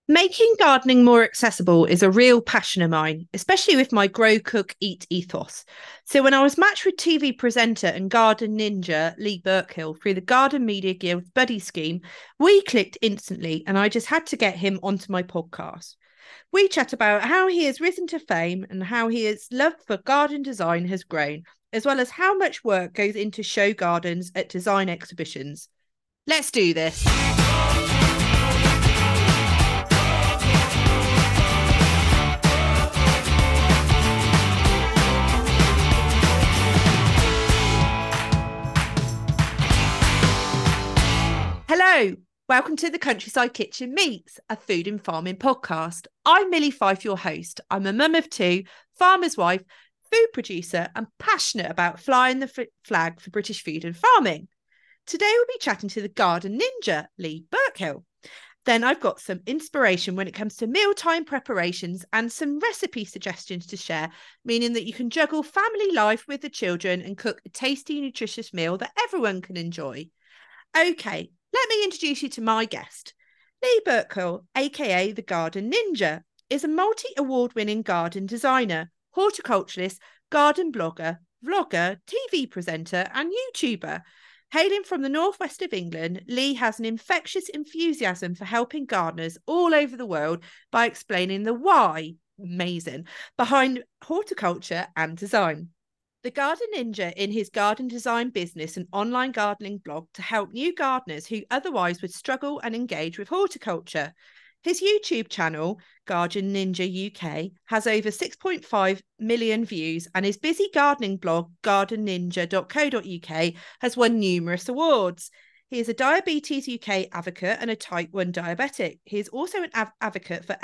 Making gardening more accessible is a real passion of mine, especially with my grow, cook, eat ethos. So, when I was matched with TV presenter and garden ninja Lee Burkill through the Garden Media Guild Buddy Scheme, we clicked instantly and I just had to get him onto my podcast. We chat about how he has risen to fame and how his love for garden design has grown, as well as how much work goes into show gardens at design exhibitions. Let's do this. Hello, welcome to the Countryside Kitchen Meets, a food and farming podcast. I'm Millie Fife, your host. I'm a mum of two, farmer's wife, food producer, and passionate about flying the flag for British food and farming. Today we'll be chatting to the garden ninja, Lee Burkill. Then I've got some inspiration when it comes to mealtime preparations and some recipe suggestions to share, meaning that you can juggle family life with the children and cook a tasty, nutritious meal that everyone can enjoy. Okay, let me introduce you to my guest. Lee Burkill, aka the Garden Ninja, is a multi-award-winning garden designer, horticulturalist, garden blogger, vlogger, TV presenter, and YouTuber. Hailing from the northwest of England, Lee has an infectious enthusiasm for helping gardeners all over the world by explaining the why, amazing, behind horticulture and design. The Garden Ninja in his garden design business and online gardening blog to help new gardeners who otherwise would struggle and engage with horticulture. His YouTube channel, Garden Ninja UK, has over 6.5 million views, and his busy gardening blog, gardenninja.co.uk, has won numerous awards. He is a Diabetes UK advocate and a type 1 diabetic. He is also an advocate for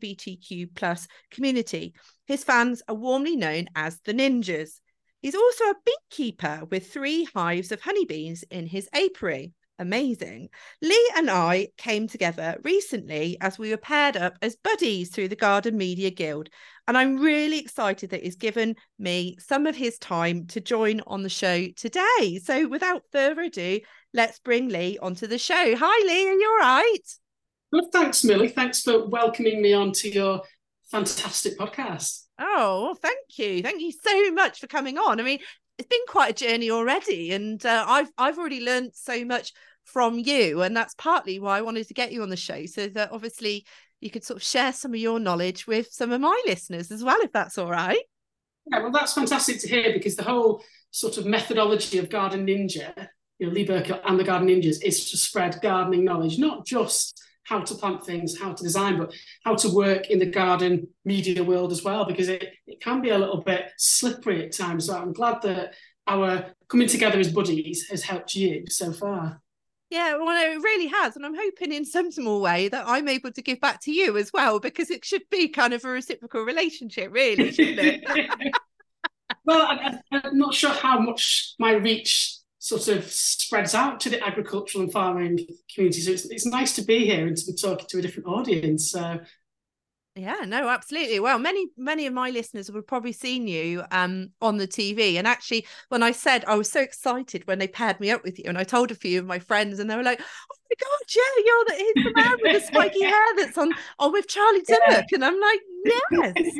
LGBTQ plus community. His fans are warmly known as the Ninjas. He's also a beekeeper with 3 hives of honeybees in his apiary. Amazing. Lee and I came together recently as we were paired up as buddies through the Garden Media Guild. And I'm really excited that he's given me some of his time to join on the show today. So without further ado, let's bring Lee onto the show. Hi, Lee. Are you all right? Well, thanks, Millie. Thanks for welcoming me onto your fantastic podcast. Oh, well, thank you. Thank you so much for coming on. I mean, it's been quite a journey already, and I've already learned so much from you, and that's partly why I wanted to get you on the show, so that obviously you could sort of share some of your knowledge with some of my listeners as well, if that's all right. Yeah, well, that's fantastic to hear because the whole sort of methodology of Garden Ninja, Lee Burkill and the Garden Ninjas, is to spread gardening knowledge, not just how to plant things, how to design, but how to work in the garden media world as well, because it can be a little bit slippery at times. So I'm glad that our coming together as buddies has helped you so far. Yeah, well, no, it really has. And I'm hoping in some small way that I'm able to give back to you as well, because it should be kind of a reciprocal relationship, really, shouldn't it? Well, I'm not sure how much my reach sort of spreads out to the agricultural and farming community. So it's nice to be here and to be talking to a different audience. Yeah, no, absolutely. Well, many of my listeners have probably seen you on the TV. And actually, when I said I was so excited when they paired me up with you, and I told a few of my friends, and they were like, "Oh my God, yeah, he's the man with the spiky hair that's on with Charlie Yeah. Dimmock." And I'm like, yes.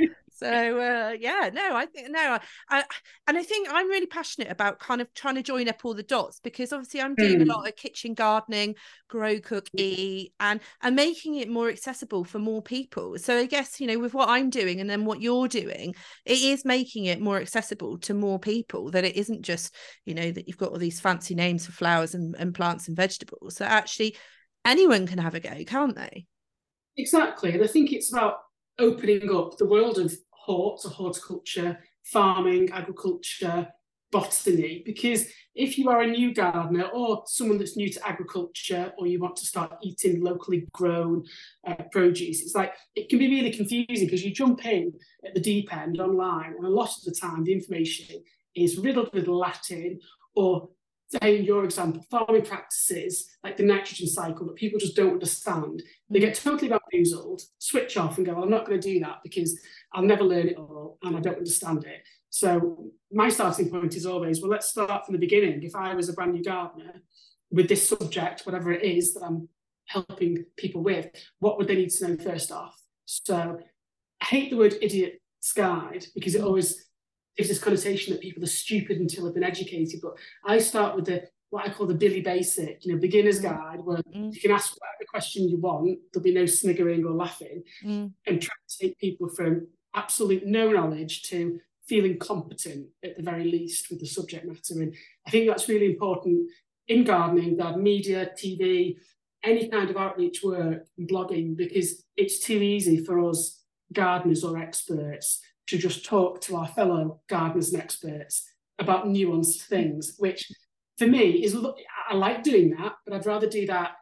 So yeah, no, I think no, and I think I'm really passionate about kind of trying to join up all the dots, because obviously I'm doing a lot of kitchen gardening, grow, cook, eat, and making it more accessible for more people. So I guess, with what I'm doing and then what you're doing, it is making it more accessible to more people, that it isn't just, that you've got all these fancy names for flowers and plants and vegetables. So actually anyone can have a go, can't they? Exactly. And I think it's about opening up the world of horticulture, farming, agriculture, botany, because if you are a new gardener or someone that's new to agriculture, or you want to start eating locally grown produce, it's like it can be really confusing because you jump in at the deep end online, and a lot of the time the information is riddled with Latin, or say in your example, farming practices like the nitrogen cycle that people just don't understand. They get totally bamboozled, switch off and go, well, I'm not going to do that because I'll never learn it all and I don't understand it. So my starting point is always, well, let's start from the beginning. If I was a brand new gardener with this subject, whatever it is that I'm helping people with, what would they need to know first off? So I hate the word idiot's guide because it always gives this connotation that people are stupid until they've been educated. But I start with what I call the Billy Basic, beginner's guide, where you can ask whatever question you want. There'll be no sniggering or laughing, and try to take people from absolute no knowledge to feeling competent at the very least with the subject matter. And I think that's really important in gardening, garden media, TV, any kind of outreach work and blogging, because it's too easy for us gardeners or experts to just talk to our fellow gardeners and experts about nuanced things, which for me I like doing that, but I'd rather do that,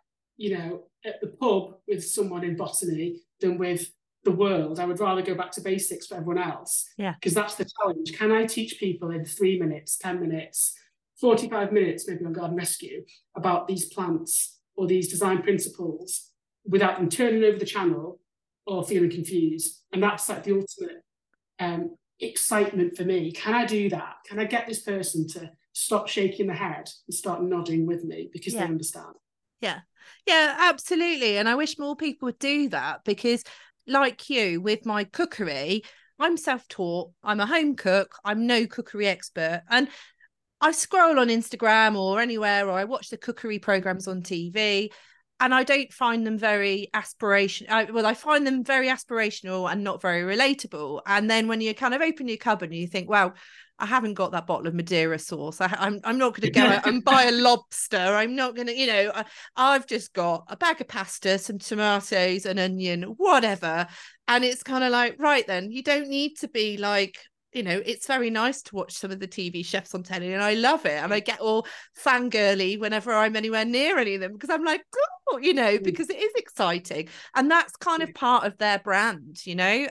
at the pub with someone in botany than with the world. I would rather go back to basics for everyone else. Yeah. Because that's the challenge. Can I teach people in 3 minutes, 10 minutes, 45 minutes, maybe on Garden Rescue, about these plants or these design principles without them turning over the channel or feeling confused? And that's like the ultimate excitement for me. Can I do that? Can I get this person to stop shaking their head and start nodding with me because they understand? Yeah, absolutely. And I wish more people would do that, because like you, with my cookery, I'm self-taught, I'm a home cook, I'm no cookery expert. And I scroll on Instagram or anywhere, or I watch the cookery programs on TV, and I don't find them very aspirational. I find them very aspirational and not very relatable. And then when you kind of open your cupboard and you think, well, I haven't got that bottle of Madeira sauce. I'm not going to go out and buy a lobster. I'm not going to, I've just got a bag of pasta, some tomatoes, an onion, whatever. And it's kind of like, right then, you don't need to be like, it's very nice to watch some of the TV chefs on telly, and I love it. And I get all fangirly whenever I'm anywhere near any of them, because I'm like, oh, because it is exciting. And that's kind of part of their brand,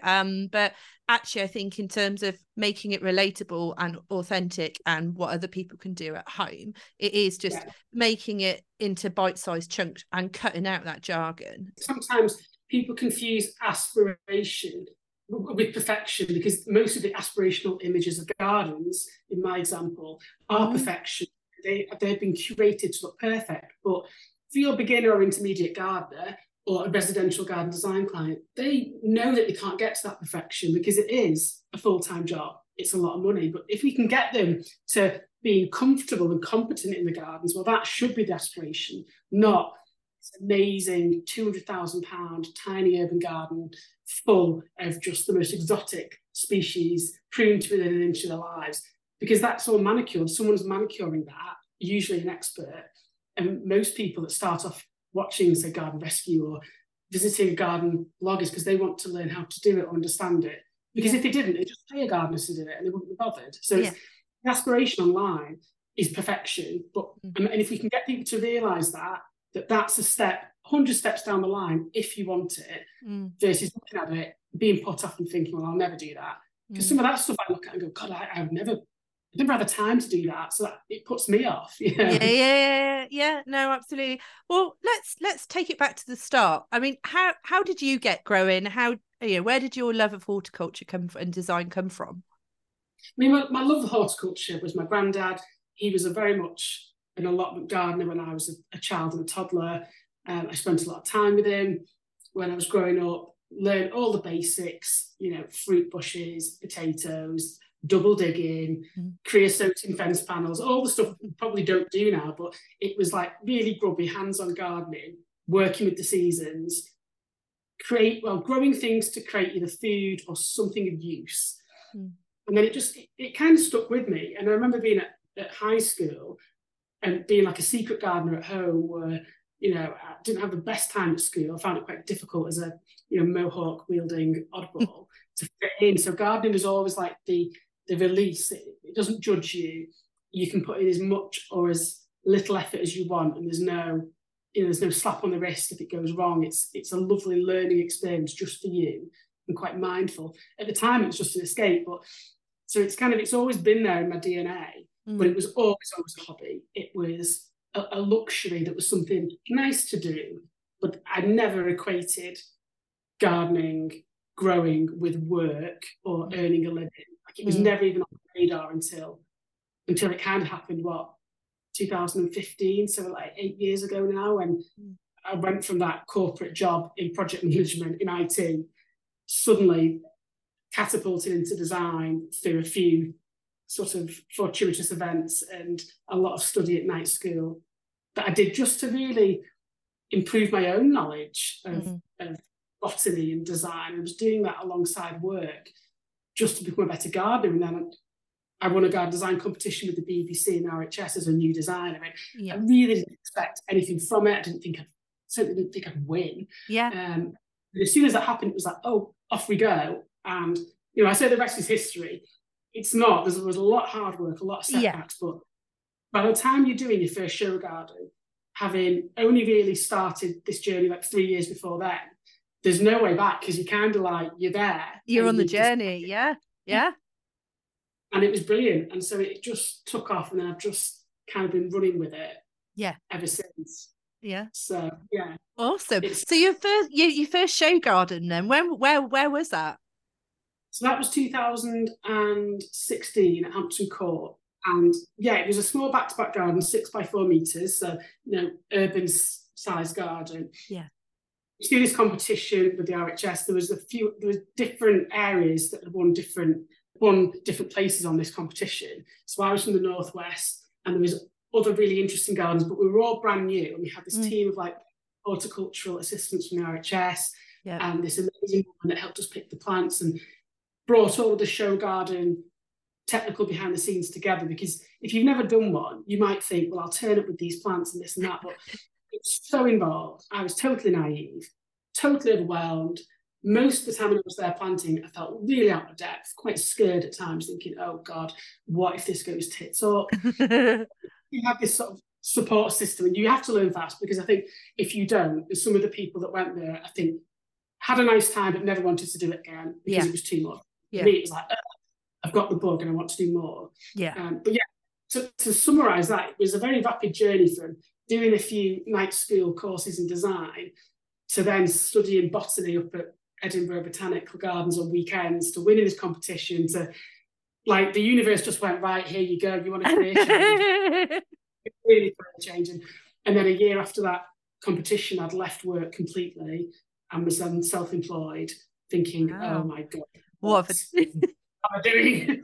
But actually, I think in terms of making it relatable and authentic and what other people can do at home, it is just making it into bite-sized chunks and cutting out that jargon. Sometimes people confuse aspiration with perfection, because most of the aspirational images of gardens, in my example, are perfection. They've been curated to look perfect. But for your beginner or intermediate gardener or a residential garden design client, they know that they can't get to that perfection because it is a full-time job. It's a lot of money. But if we can get them to being comfortable and competent in the gardens, well, that should be the aspiration, not amazing £200,000 tiny urban garden full of just the most exotic species pruned to within an inch of their lives, because that's all manicured. Someone's manicuring that, usually an expert. And most people that start off watching, say, Garden Rescue or visiting garden bloggers because they want to learn how to do it or understand it, because if they didn't, they'd just pay a gardener to do it and they wouldn't be bothered. So the aspiration online is perfection, but and if we can get people to realise that's a step, 100 steps down the line if you want it, versus looking at it, being put off and thinking, well, I'll never do that. Because some of that stuff I look at and go, God, I never have the time to do that. So that it puts me off. Yeah. No, absolutely. Well, let's take it back to the start. I mean, how did you get growing? Where did your love of horticulture and design come from? I mean, my love of horticulture was my granddad. He was a very much an allotment gardener when I was a child and a toddler. I spent a lot of time with him when I was growing up, learned all the basics, fruit bushes, potatoes, double digging, creosote in fence panels, all the stuff we probably don't do now, but it was like really grubby, hands-on gardening, working with the seasons, growing things to create either food or something of use. And then it kind of stuck with me. And I remember being at high school and being like a secret gardener at home where, I didn't have the best time at school. I found it quite difficult as a, mohawk wielding oddball to fit in. So gardening is always like the release. It doesn't judge you. You can put in as much or as little effort as you want. And there's no slap on the wrist if it goes wrong. It's a lovely learning experience just for you and quite mindful. At the time, it was just an escape. But so it's always been there in my DNA. But it was always a hobby. It was a luxury that was something nice to do, but I never equated gardening, growing with work or earning a living. Like it was never even on the radar until it kind of happened, 2015, so like 8 years ago now, when I went from that corporate job in project management in IT, suddenly catapulted into design through a few sort of fortuitous events and a lot of study at night school that I did just to really improve my own knowledge of botany and design. I was doing that alongside work just to become a better gardener. And then I won a garden design competition with the BBC and RHS as a new designer. I really didn't expect anything from it. I certainly didn't think I'd win. But as soon as that happened, it was like, oh, off we go. And, you know, I say the rest is history. It's not. There was a lot of hard work, a lot of setbacks. But by the time you're doing your first show garden, having only really started this journey like 3 years before then, there's no way back because you're kind of like, you're there. You're on the journey. Yeah. And it was brilliant. And so it just took off and I've just kind of been running with it ever since. Yeah. So, yeah. Awesome. So your first show garden then, where was that? So that was 2016 at Hampton Court. And yeah, it was a small back-to-back garden, 6 by 4 meters. So, you know, urban size garden. Yeah. To do this competition with the RHS, there was different areas that had won different places on this competition. So I was from the Northwest and there was other really interesting gardens, but we were all brand new. And we had this team of like horticultural assistants from the RHS and this amazing woman that helped us pick the plants and brought all of the show garden technical behind the scenes together. Because if you've never done one, you might think, well, I'll turn up with these plants and this and that, but it's so involved. I was totally naive, totally overwhelmed. Most of the time when I was there planting, I felt really out of depth, quite scared at times, thinking, oh God, what if this goes tits up? You have this sort of support system and you have to learn fast, because I think if you don't, there's some of the people that went there, I think, had a nice time but never wanted to do it again because it was too much. For me, it was like, I've got the bug and I want to do more. But yeah, to summarise that, it was a very rapid journey from doing a few night school courses in design to then studying botany up at Edinburgh Botanical Gardens on weekends, to winning this competition, to like the universe just went, right, here you go, you want a career change. Really career change. And then a year after that competition, I'd left work completely and was then self-employed, thinking, oh my God, what am I doing?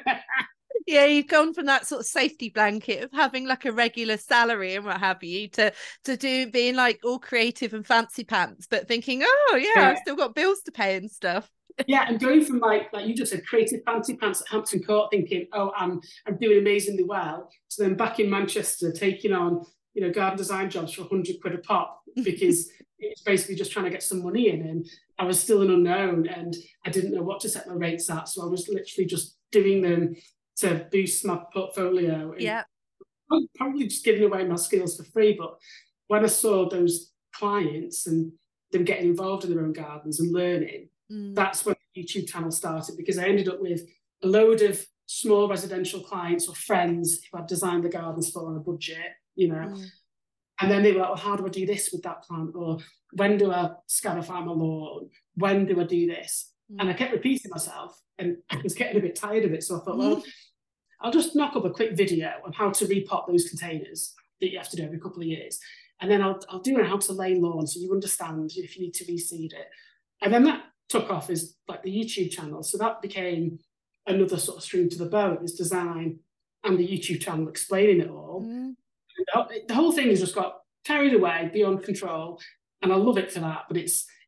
Yeah, you've gone from that sort of safety blanket of having like a regular salary and what have you to being like all creative and fancy pants, but thinking, I've still got bills to pay and stuff. Yeah, and going from like you just said, creative fancy pants at Hampton Court, thinking, I'm doing amazingly well, to then back in Manchester taking on, you know, garden design jobs for 100 quid a pop because it's basically just trying to get some money in, and I was still an unknown and I didn't know what to set my rates at, so I was literally just doing them to boost my portfolio. Yeah, I'm probably just giving away my skills for free. But when I saw those clients and them getting involved in their own gardens and learning, that's when the YouTube channel started, because I ended up with a load of small residential clients or friends who I'd designed the gardens for on a budget, you know. And then they were like, well, how do I do this with that plant? Or when do I scarify my lawn? When do I do this? And I kept repeating myself and I was getting a bit tired of it. So I thought, well, I'll just knock up a quick video on how to repot those containers that you have to do every couple of years. And then I'll do it how to lay lawn, so you understand if you need to reseed it. And then that took off as like the YouTube channel. So that became another sort of string to the bow. It was design and the YouTube channel explaining it all. And the whole thing has just got carried away beyond control. And I love it for that. But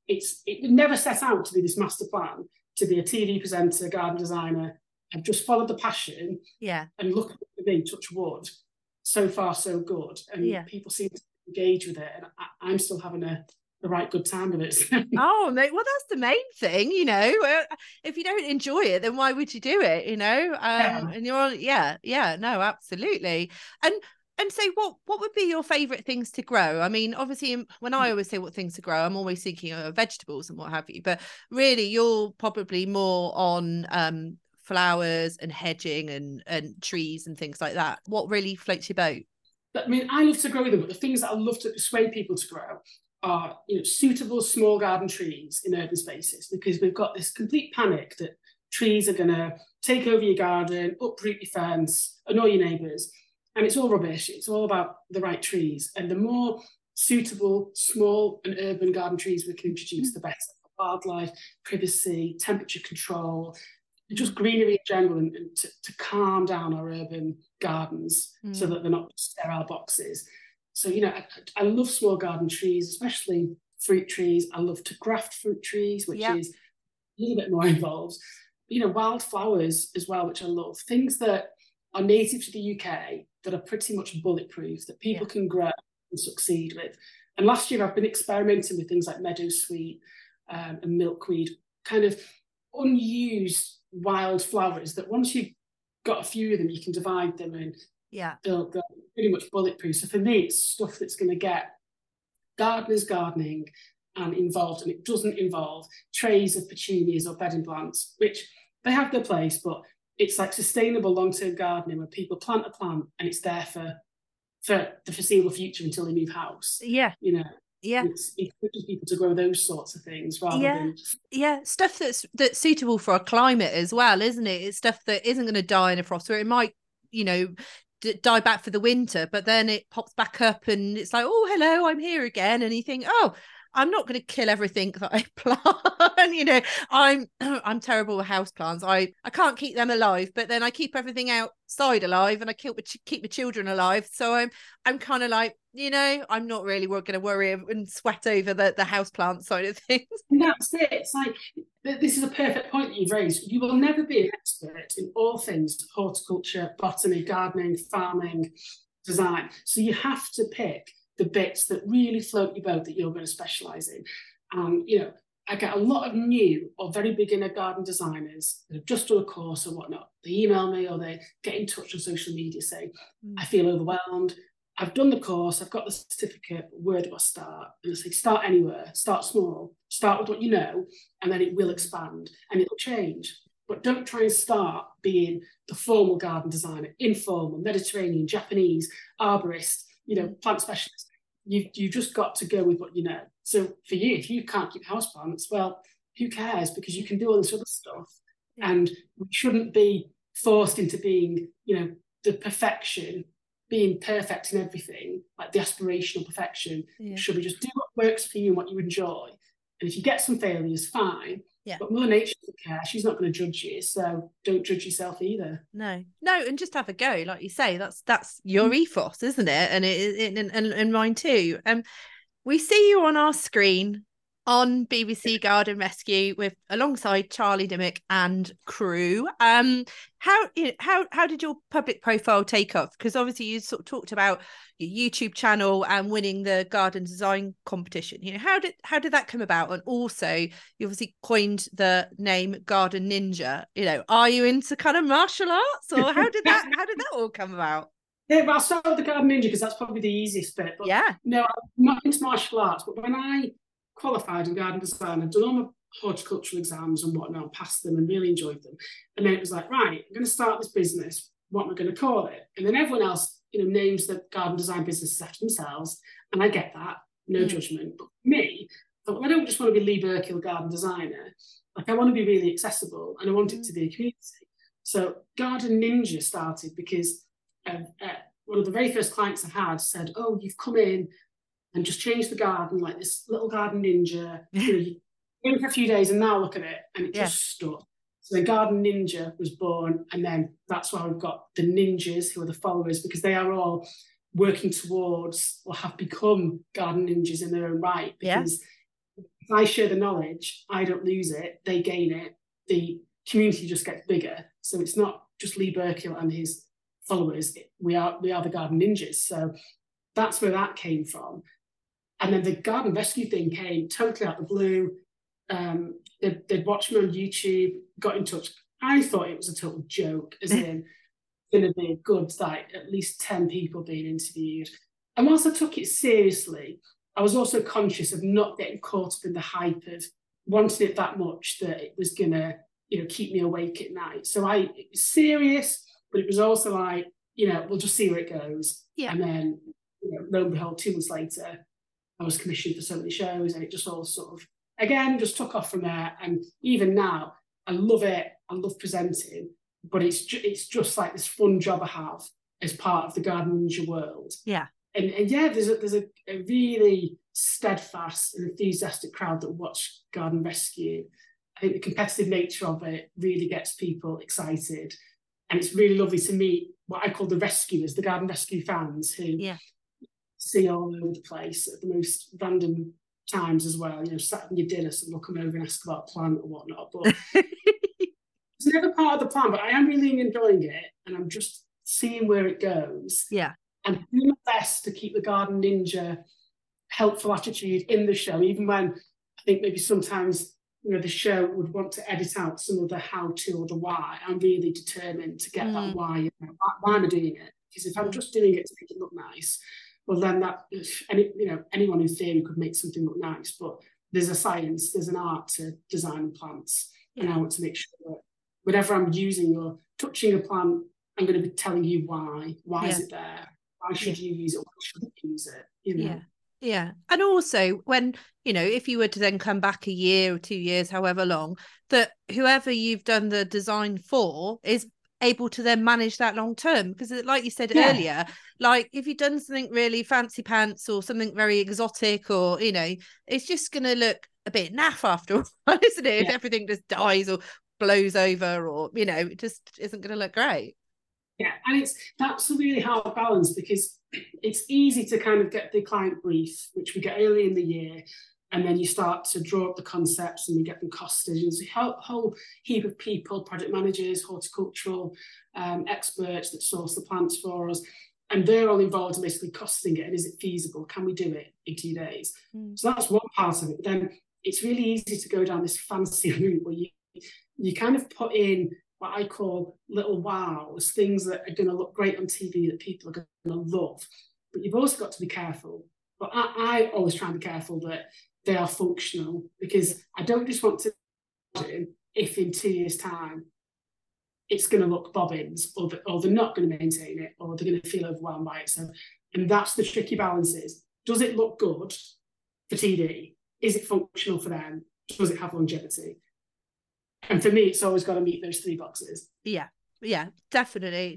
it never set out to be this master plan, to be a TV presenter, garden designer. I've just followed the passion. Yeah. And look at me, touch wood. So far, so good. And people seem to engage with it. And I'm still having the right good time with it. Oh, mate, well, that's the main thing, you know. If you don't enjoy it, then why would you do it, you know? And you're on, no, absolutely. And so what would be your favourite things to grow? I mean, obviously, when I always say what things to grow, I'm always thinking of vegetables and what have you. But really, you're probably more on flowers and hedging and trees and things like that. What really floats your boat? I mean, I love to grow them, but the things that I love to persuade people to grow are, you know, suitable small garden trees in urban spaces, because we've got this complete panic that trees are going to take over your garden, uproot your fence, annoy your neighbours. And it's all rubbish. It's all about the right trees. And the more suitable, small and urban garden trees we can introduce, the better. Wildlife, privacy, temperature control, just greenery in general, and to calm down our urban gardens so that they're not sterile boxes. So, you know, I love small garden trees, especially fruit trees. I love to graft fruit trees, which is a little bit more involved. You know, wildflowers as well, which I love. Things that are native to the UK that are pretty much bulletproof, that people can grow and succeed with. And last year I've been experimenting with things like meadowsweet and milkweed, kind of unused wild flowers that once you've got a few of them, you can divide them and they're pretty much bulletproof. So for me, it's stuff that's going to get gardeners gardening and involved, and it doesn't involve trays of petunias or bedding plants, which they have their place, but it's like sustainable long-term gardening where people plant a plant and it's there for the foreseeable future until they move house. You know, it encourages people to grow those sorts of things rather than stuff that's suitable for our climate as well, isn't it? It's stuff that isn't going to die in a frost, or it might, you know, die back for the winter, but then it pops back up and it's like, oh, hello, I'm here again. And you think, oh, I'm not going to kill everything that I plant. You know, I'm terrible with houseplants. I can't keep them alive, but then I keep everything outside alive, and I keep the children alive. So I'm kind of like, you know, I'm not really going to worry and sweat over the houseplant side of things. And that's it. It's like, this is a perfect point that you've raised. You will never be an expert in all things horticulture, botany, gardening, farming, design. So you have to pick the bits that really float your boat that you're going to specialise in. You know, I get a lot of new or very beginner garden designers that have just done a course or whatnot. They email me or they get in touch on social media saying, I feel overwhelmed. I've done the course, I've got the certificate, where do I start? And I say, start anywhere, start small, start with what you know, and then it will expand and it'll change. But don't try and start being the formal garden designer, informal, Mediterranean, Japanese, arborist, you know, plant specialist. You've just got to go with what you know. So for you, if you can't keep houseplants, well, who cares? Because you can do all this other stuff. And we shouldn't be forced into being, you know, the perfection, being perfect in everything, like the aspirational perfection. Should we just do what works for you and what you enjoy? And if you get some failures, fine. But Mother Nature doesn't care. She's not going to judge you, so don't judge yourself either. No, and just have a go, like you say. That's your ethos, isn't it? And and mine too. We see you on our screen on BBC Garden Rescue alongside Charlie Dimmock and crew. How did your public profile take off? Because obviously you sort of talked about your YouTube channel and winning the garden design competition. You know, how did that come about? And also, you obviously coined the name Garden Ninja. You know, are you into kind of martial arts, or how did that all come about? Yeah, but I'll start with the Garden Ninja because that's probably the easiest bit. But no, I'm not into martial arts. But when I qualified in garden design, I'd done all my horticultural exams and whatnot, passed them and really enjoyed them. And then it was like, right, I'm going to start this business. What am I going to call it? And then everyone else, you know, names the garden design businesses after themselves. And I get that, no judgment. But for me, I thought, well, I don't just want to be Lee Burkill garden designer. Like, I want to be really accessible and I want it to be a community. So Garden Ninja started because one of the very first clients I had said, oh, you've come in and just changed the garden, like this little garden ninja. You know, you in for a few days and now look at it. And it just stuck. So the Garden Ninja was born. And then that's why we've got the ninjas, who are the followers, because they are all working towards or have become garden ninjas in their own right. Because if I share the knowledge, I don't lose it, they gain it. The community just gets bigger. So it's not just Lee Burkill and his followers. We are the Garden Ninjas. So that's where that came from. And then the Garden Rescue thing came totally out of the blue. They'd watched me on YouTube, got in touch. I thought it was a total joke, as in going to be a good, like, at least 10 people being interviewed. And whilst I took it seriously, I was also conscious of not getting caught up in the hype of wanting it that much that it was going to, you know, keep me awake at night. So it was serious, but it was also like, you know, we'll just see where it goes. And then, you know, lo and behold, 2 months later, I was commissioned for so many shows, and it just all sort of, again, just took off from there. And even now, I love it. I love presenting, but it's just like this fun job I have as part of the Garden Ninja world. And yeah, there's a really steadfast and enthusiastic crowd that watch Garden Rescue. I think the competitive nature of it really gets people excited. And it's really lovely to meet what I call the rescuers, the Garden Rescue fans, who see all over the place at the most random times as well. You know, sat in your dinner, someone will come over and ask about a plant or whatnot. But it's never part of the plan, but I am really enjoying it, and I'm just seeing where it goes. Yeah. And doing my best to keep the Garden Ninja helpful attitude in the show, even when I think maybe sometimes, you know, the show would want to edit out some of the how-to or the why. I'm really determined to get that why. You know, why am I doing it? Because if I'm just doing it to make it look nice, well, then that, you know, anyone in theory could make something look nice. But there's a science, there's an art to designing plants, and I want to make sure that whenever I'm using or touching a plant, I'm going to be telling you why. Why is it there? Why should you use it? Why shouldn't you use it? You know? Yeah. And also when, you know, if you were to then come back a year or 2 years, however long, that whoever you've done the design for is able to then manage that long term. Because like you said earlier, like if you've done something really fancy pants or something very exotic, or, you know, it's just going to look a bit naff after a while, isn't it? If everything just dies or blows over, or, you know, it just isn't going to look great. Yeah, and that's a really hard balance, because it's easy to kind of get the client brief, which we get early in the year, and then you start to draw up the concepts and we get them costed. And there's a whole heap of people, project managers, horticultural experts that source the plants for us, and they're all involved in basically costing it. And is it feasible? Can we do it in 2 days? So that's one part of it. But then it's really easy to go down this fancy route where you kind of put in what I call little wows, things that are going to look great on TV that people are going to love. But you've also got to be careful. But I always try and be careful that they are functional, because I don't just want to imagine if in 2 years' time it's going to look bobbins, or they're not going to maintain it, or they're going to feel overwhelmed by it. So, and that's the tricky balance is, does it look good for TV? Is it functional for them? Does it have longevity? And for me, it's always got to meet those 3 boxes. Yeah, definitely.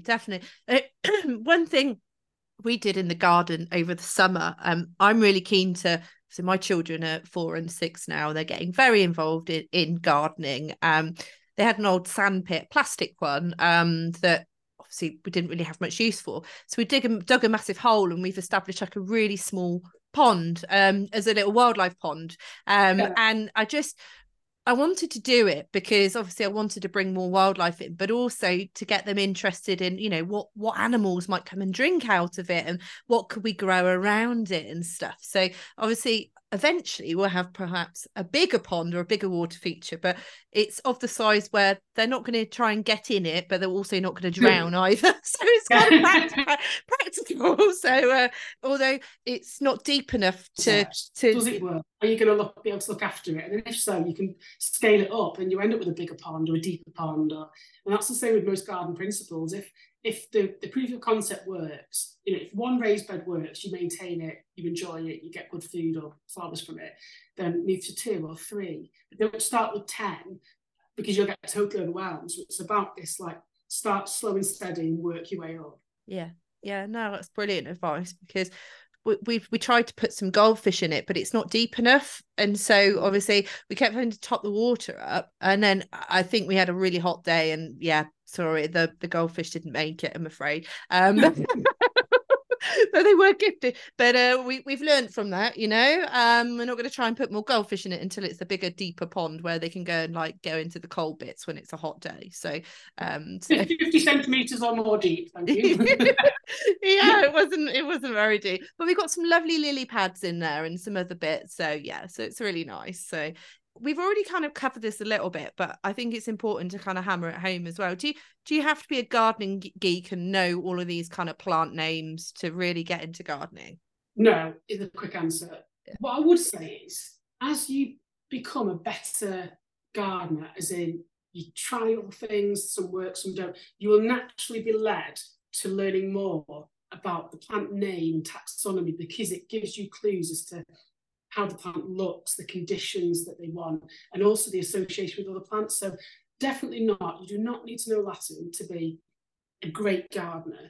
One thing we did in the garden over the summer, I'm really keen to, so my children are 4 and 6 now, they're getting very involved in gardening. They had an old sandpit, plastic one, that obviously we didn't really have much use for. So we dug a massive hole, and we've established like a really small pond as a little wildlife pond. And I wanted to do it because obviously I wanted to bring more wildlife in, but also to get them interested in, you know, what animals might come and drink out of it, and what could we grow around it and stuff. So obviously eventually we'll have perhaps a bigger pond or a bigger water feature, but it's of the size where they're not going to try and get in it, but they're also not going to drown either. So it's kind of practical. So although it's not deep enough to does it work? Are you going to be able to look after it? And then if so, you can scale it up and you end up with a bigger pond or a deeper pond. And that's the same with most garden principles. If the proof of concept works, you know, if one raised bed works, you maintain it, you enjoy it, you get good food or flowers from it, then move to 2 or 3. But don't start with 10, because you'll get totally overwhelmed. So it's about this, like, start slow and steady and work your way up. Yeah, no, that's brilliant advice, because we tried to put some goldfish in it, but it's not deep enough, and so obviously we kept having to top the water up, and then I think we had a really hot day, and sorry, the goldfish didn't make it, I'm afraid. But they were gifted. But we've learned from that, you know. We're not going to try and put more goldfish in it until it's a bigger, deeper pond where they can go and like go into the cold bits when it's a hot day. So 50 centimeters or more deep, thank you. Yeah, it wasn't very deep, but we've got some lovely lily pads in there and some other bits. So so it's really nice. So we've already kind of covered this a little bit, but I think it's important to kind of hammer it home as well. Do you have to be a gardening geek and know all of these kind of plant names to really get into gardening? No, is a quick answer. What I would say is, as you become a better gardener, as in you try all things, some work, some don't, you will naturally be led to learning more about the plant name, taxonomy, because it gives you clues as to how the plant looks, the conditions that they want, and also the association with other plants. So definitely not. You do not need to know Latin to be a great gardener.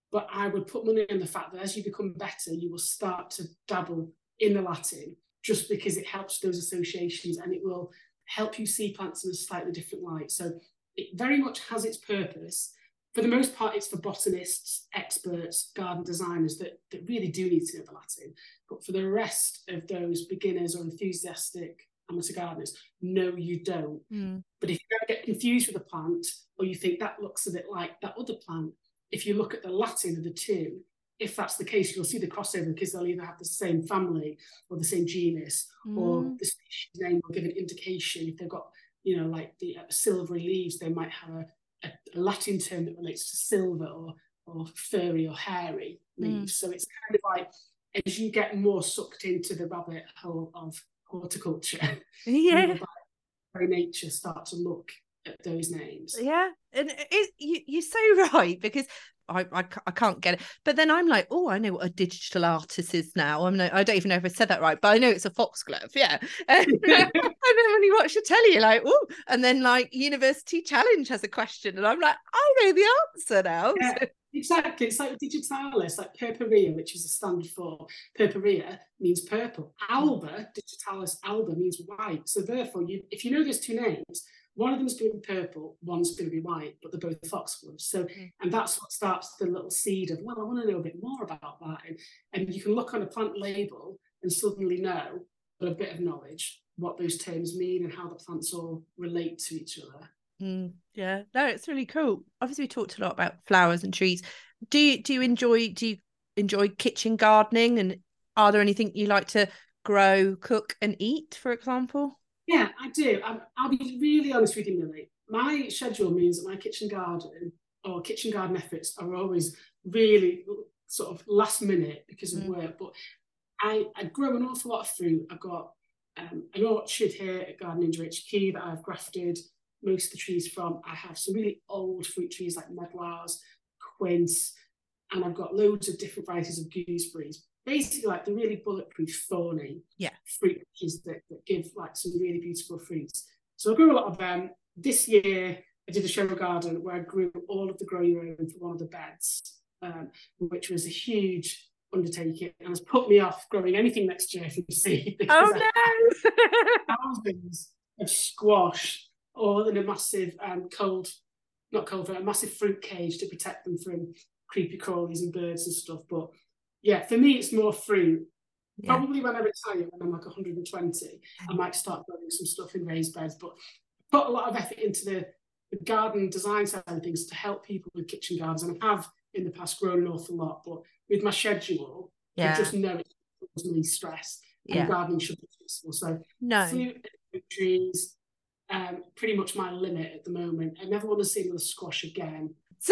But I would put money on the fact that as you become better, you will start to dabble in the Latin, just because it helps those associations and it will help you see plants in a slightly different light. So it very much has its purpose. For the most part, it's for botanists, experts, garden designers that really do need to know the Latin. But for the rest of those beginners or enthusiastic amateur gardeners, no, you don't. But if you ever get confused with a plant, or you think that looks a bit like that other plant, if you look at the Latin of the two, if that's the case, you'll see the crossover, because they'll either have the same family or the same genus, or the species name will give an indication. If they've got, you know, like the silvery leaves, they might have a Latin term that relates to silver, or furry or hairy leaves. So it's kind of like, as you get more sucked into the rabbit hole of horticulture, you will by very nature start to look at those names. Yeah, and you're so right, because I can't get it. But then I'm like, oh, I know what a digital artist is now. I don't even know if I said that right, but I know it's a foxglove. Yeah. And then when you watch the telly, you're like, oh, and then like University Challenge has a question, and I'm like, I know the answer now. Yeah. So. Exactly. It's like digitalis, like purpurea, which is a standard for purpurea, means purple. Alba, digitalis alba, means white. So therefore, if you know there's two names, one of them is going to be purple, one's going to be white, but they're both foxgloves. So, and that's what starts the little seed of, well, I want to know a bit more about that. And you can look on a plant label and suddenly know, with a bit of knowledge, what those terms mean and how the plants all relate to each other. Yeah, no, it's really cool. Obviously, we talked a lot about flowers and trees. Do you enjoy kitchen gardening, and are there anything you like to grow, cook, and eat, for example? Yeah, I do. I'll be really honest with you, Millie. My schedule means that my kitchen garden or kitchen garden efforts are always really sort of last minute because of work. But I grow an awful lot of fruit. I've got an orchard here at Garden Ninja HQ that I've grafted most of the trees from. I have some really old fruit trees like medlars, quince, and I've got loads of different varieties of gooseberries. Basically, like the really bulletproof, thorny fruit trees that give like some really beautiful fruits. So I grew a lot of them. This year, I did a show garden where I grew all of the grow your own for one of the beds, which was a huge undertaking, and has put me off growing anything next year from seed. Oh no! Thousands of squash, all in a massive a massive fruit cage to protect them from creepy crawlies and birds and stuff. But yeah, for me, it's more fruit. Yeah. Probably when I retire, when I'm like 120, I might start growing some stuff in raised beds. But I put a lot of effort into the garden design side of things to help people with kitchen gardens, and I have in the past grown an awful lot. But with my schedule, I just know it causes me stress, and gardening should be useful. So fruit and trees, pretty much my limit at the moment. I never want to see another squash again. So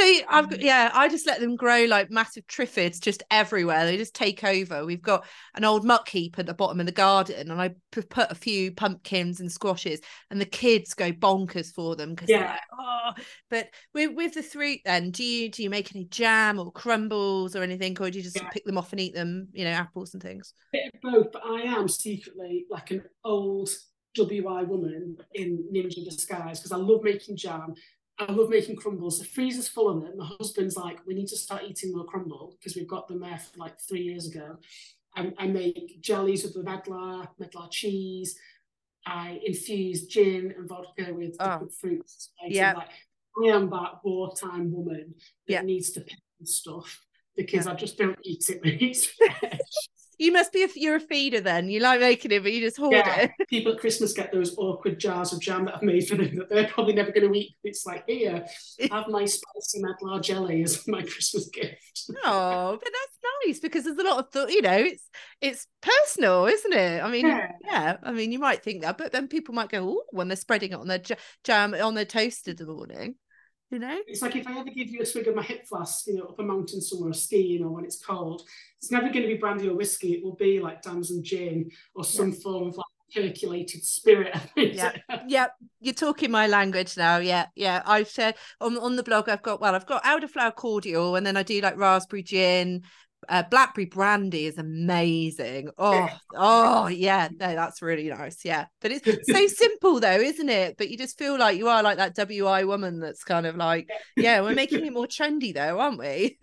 I just let them grow like massive triffids just everywhere. They just take over. We've got an old muck heap at the bottom of the garden, and I put a few pumpkins and squashes, and the kids go bonkers for them because they're like, oh. But with the fruit, then do you make any jam or crumbles or anything, or do you just pick them off and eat them? You know, apples and things. A bit of both, but I am secretly like an old WI woman in ninja disguise, because I love making jam. I love making crumbles. The freezer's full of them. My husband's like, we need to start eating more crumble because we've got them there from like 3 years ago. I make jellies with the medlar cheese. I infuse gin and vodka with different fruits. Yeah, like, I am that wartime woman that needs to pick stuff because I just don't eat it when it's fresh. You must be you're a feeder then. You like making it, but you just hoard it. People at Christmas get those awkward jars of jam that I've made for them that they're probably never going to eat. It's like, here, have my spicy medlar jelly as my Christmas gift. Oh, but that's nice because there's a lot of thought. You know, it's personal, isn't it? I mean, I mean, you might think that, but then people might go, oh, when they're spreading it on their jam on their toast in the morning. You know, it's like if I ever give you a swig of my hip flask, you know, up a mountain somewhere, or skiing, or when it's cold, it's never going to be brandy or whiskey. It will be like Damson gin or some form of like percolated spirit. Yeah, you're talking my language now. Yeah. I've shared on the blog. I've got elderflower cordial, and then I do like raspberry gin, Blackberry brandy is amazing. Oh yeah, no, that's really nice. Yeah, but it's so simple though, isn't it? But you just feel like you are like that WI woman that's kind of like, yeah, we're making it more trendy though, aren't we?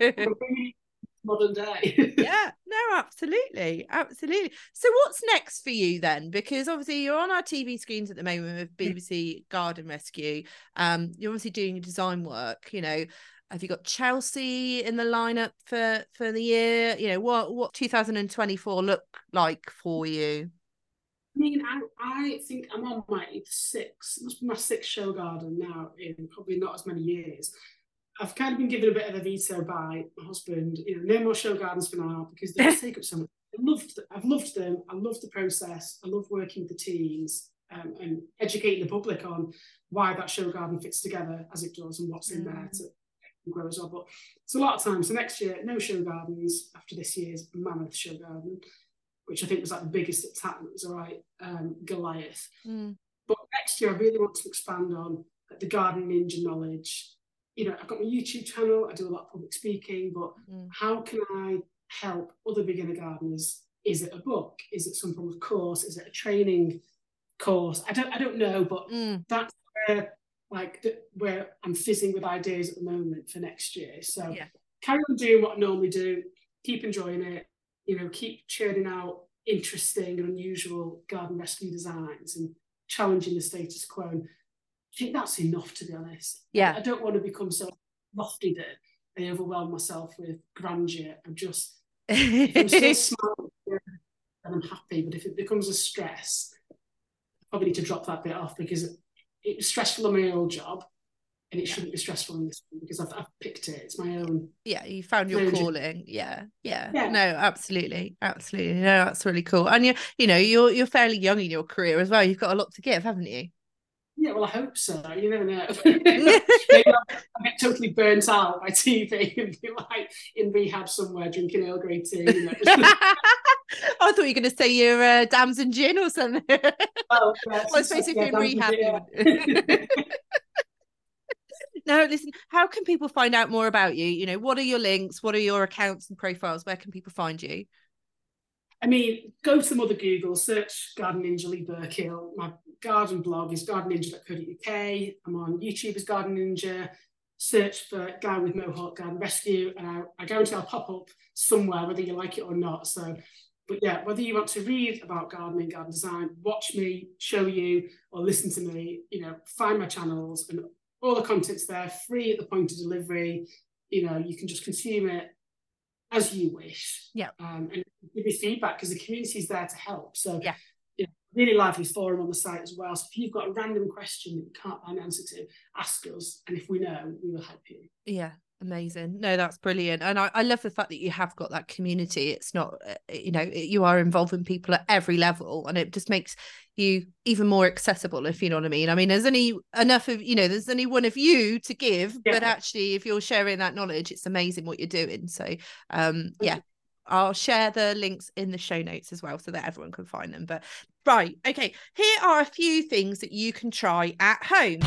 Modern day. Yeah, no, absolutely, absolutely. So what's next for you then? Because obviously you're on our TV screens at the moment with BBC Garden Rescue. You're obviously doing design work, you know. Have you got Chelsea in the lineup for the year? You know, what 2024 look like for you? I mean, I think I'm on my must be my sixth show garden now in probably not as many years. I've kind of been given a bit of a veto by my husband, you know, no more show gardens for now because they just take up so much. I've loved them. I love the process. I love working with the teams and educating the public on why that show garden fits together as it does and what's in there to grow as well. But it's a lot of time. So next year, no show gardens after this year's mammoth show garden, which I think was like the biggest that's happened. It was all right, Goliath. But next year, I really want to expand on the garden ninja knowledge. You know, I've got my YouTube channel, I do a lot of public speaking, but how can I help other beginner gardeners? Is it a book? Is it some form of course? Is it a training course? I don't know, but that's where I'm fizzing with ideas at the moment for next year. So carry on doing what I normally do, keep enjoying it, you know, keep churning out interesting and unusual garden rescue designs and challenging the status quo. I think that's enough, to be honest. Yeah. I don't want to become so lofty that I overwhelm myself with grandeur. I'm just, if I'm still smiling, then I'm happy. But if it becomes a stress, I probably need to drop that bit off because it was stressful in my old job and it shouldn't be stressful in this one because I've picked it. It's my own. Yeah, you found your calling. Yeah. No, absolutely. Absolutely. No, that's really cool. And you're fairly young in your career as well. You've got a lot to give, haven't you? Yeah, well, I hope so. You never know. Maybe I'll get totally burnt out by TV and be like in rehab somewhere drinking Earl Grey tea. You know? I thought you were going to say you're Dams and Gin or something. Oh, yeah, well, I suppose if you're in rehab. Now, listen, how can people find out more about you? You know, what are your links? What are your accounts and profiles? Where can people find you? I mean, go to the mother Google, search Garden Ninja Lee Burkill. My garden blog is gardenninja.co.uk. I'm on YouTube as Garden Ninja. Search for Guy with Mohawk Garden Rescue, and I guarantee I'll pop up somewhere, whether you like it or not. So, but yeah, whether you want to read about gardening, garden design, watch me, show you, or listen to me, you know, find my channels and all the content's there, free at the point of delivery. You know, you can just consume it as you wish. Yeah. And give me feedback because the community is there to help. So really lively forum on the site as well. So if you've got a random question that you can't find an answer to, ask us. And if we know, we will help you. Yeah. Amazing. No, that's brilliant. And I love the fact that you have got that community. It's not, you are involving people at every level and it just makes you even more accessible, if you know what I mean. I mean, there's only enough of, there's only one of you to give, but actually if you're sharing that knowledge, it's amazing what you're doing. So, I'll share the links in the show notes as well so that everyone can find them. But right. Okay. Here are a few things that you can try at home.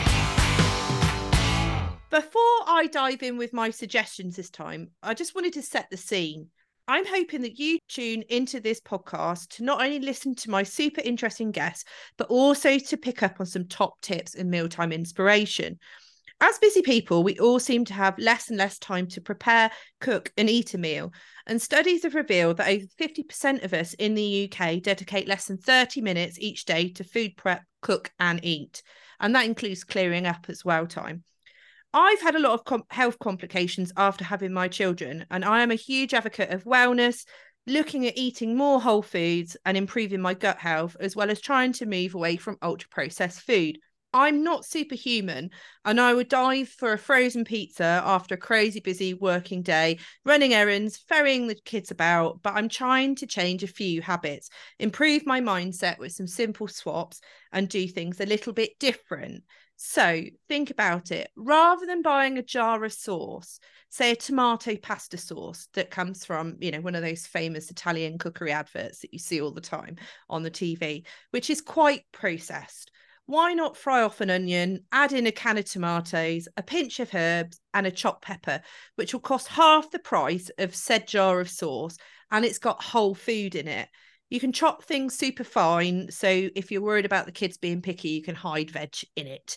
Before I dive in with my suggestions this time, I just wanted to set the scene. I'm hoping that you tune into this podcast to not only listen to my super interesting guests, but also to pick up on some top tips and mealtime inspiration. As busy people, we all seem to have less and less time to prepare, cook, and eat a meal. And studies have revealed that over 50% of us in the UK dedicate less than 30 minutes each day to food prep, cook, and eat. And that includes clearing up as well time. I've had a lot of health complications after having my children, and I am a huge advocate of wellness, looking at eating more whole foods and improving my gut health, as well as trying to move away from ultra-processed food. I'm not superhuman, and I would dive for a frozen pizza after a crazy busy working day, running errands, ferrying the kids about, but I'm trying to change a few habits, improve my mindset with some simple swaps, and do things a little bit different. So think about it. Rather than buying a jar of sauce, say a tomato pasta sauce that comes from, one of those famous Italian cookery adverts that you see all the time on the TV, which is quite processed. why not fry off an onion, add in a can of tomatoes, a pinch of herbs and a chopped pepper, which will cost half the price of said jar of sauce, and it's got whole food in it. You can chop things super fine, so if you're worried about the kids being picky, you can hide veg in it.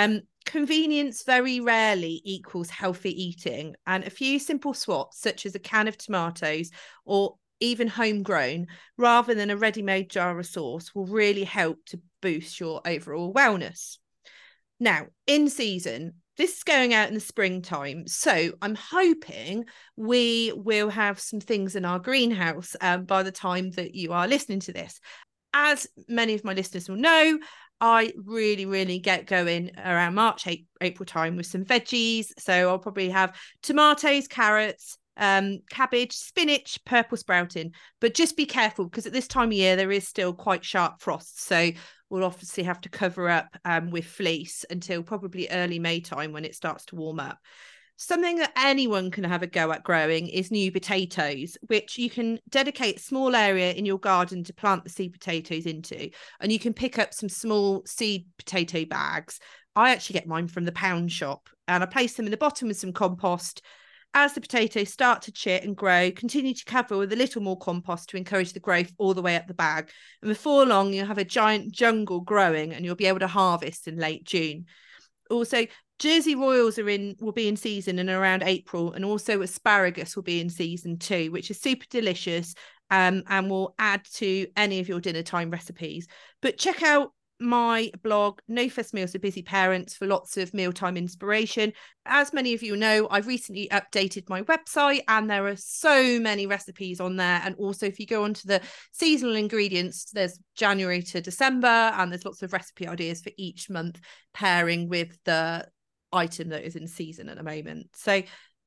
Convenience very rarely equals healthy eating, and a few simple swaps, such as a can of tomatoes or even homegrown, rather than a ready-made jar of sauce, will really help to boost your overall wellness. Now, in season, this is going out in the springtime, so I'm hoping we will have some things in our greenhouse by the time that you are listening to this. As many of my listeners will know, I really get going around March, April time with some veggies. So I'll probably have tomatoes, carrots, cabbage, spinach, purple sprouting. But just be careful, because at this time of year, there is still quite sharp frost. So we'll obviously have to cover up with fleece until probably early May time when it starts to warm up. Something that anyone can have a go at growing is new potatoes, which you can dedicate a small area in your garden to plant the seed potatoes into. And you can pick up some small seed potato bags. I actually get mine from the pound shop, and I place them in the bottom with some compost. As the potatoes start to chit and grow, continue to cover with a little more compost to encourage the growth all the way up the bag. And before long, you'll have a giant jungle growing, and you'll be able to harvest in late June. Also, Jersey Royals will be in season in around April, and also asparagus will be in season too, which is super delicious and will add to any of your dinner time recipes. But check out my blog, No Fuss Meals for Busy Parents, for lots of mealtime inspiration. As many of you know, I've recently updated my website, and there are so many recipes on there. And also, if you go onto the seasonal ingredients, there's January to December, and there's lots of recipe ideas for each month pairing with the item that is in season at the moment. So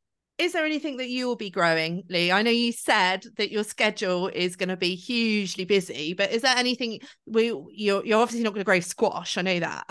is there anything that you will be growing, Lee? I know you said that your schedule is going to be hugely busy, but is there anything you're obviously not going to grow squash? I know that.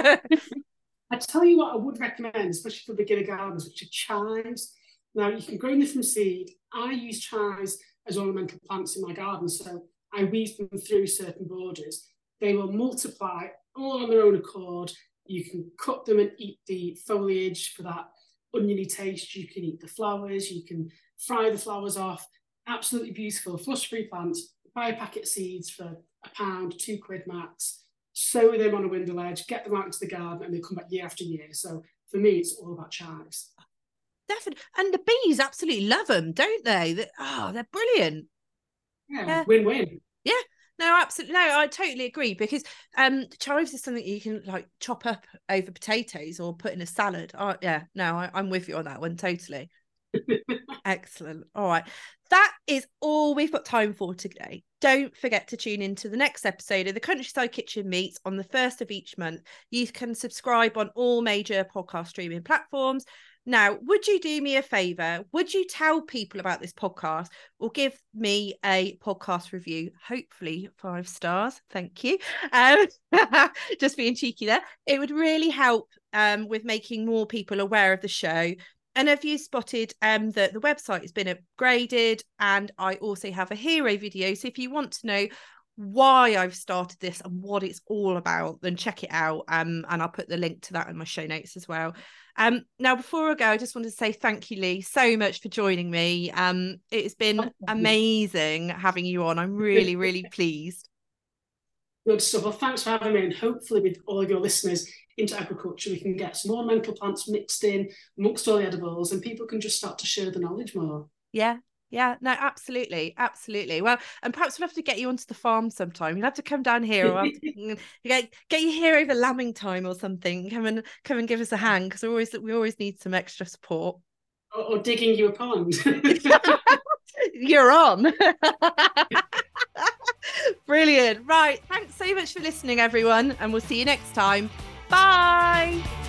I tell you what I would recommend, especially for beginner gardeners, which are chives. Now, you can grow them from seed. I use chives as ornamental plants in my garden, so I weave them through certain borders. They will multiply all on their own accord. You can cut them and eat the foliage for that oniony taste. You can eat the flowers. You can fry the flowers off. Absolutely beautiful. Flush-free plants. Buy a packet of seeds for £1, £2 max. Sow them on a window ledge. Get them out into the garden, and they come back year after year. So for me, it's all about chives. Definitely. And the bees absolutely love them, don't they? They're brilliant. Yeah, win-win. Yeah. No, absolutely. No, I totally agree, because chives is something you can like chop up over potatoes or put in a salad. Oh, yeah, no, I'm with you on that one, totally. Excellent. All right. That is all we've got time for today. Don't forget to tune into the next episode of the Countryside Kitchen Meets on the 1st of each month. You can subscribe on all major podcast streaming platforms. Now, would you do me a favour? Would you tell people about this podcast, or give me a podcast review? Hopefully 5 stars. Thank you. Just being cheeky there. It would really help with making more people aware of the show. And have you spotted that the website has been upgraded, and I also have a hero video. So if you want to know why I've started this and what it's all about, then check it out. And I'll put the link to that in my show notes as well. Now, before I go, I just wanted to say thank you, Lee, so much for joining me. It has been amazing having you on. I'm really pleased. Good stuff. Well, thanks for having me, and hopefully with all of your listeners into agriculture, we can get some ornamental plants mixed in amongst all the edibles, and people can just start to share the knowledge more. Yeah, no, absolutely. Well, and perhaps we'll have to get you onto the farm sometime. You'll have to come down here, or get you here over lambing time or something. Come and give us a hand, because we always need some extra support. Or digging you a pond. You're on. Brilliant. Right. Thanks so much for listening, everyone, and we'll see you next time. Bye.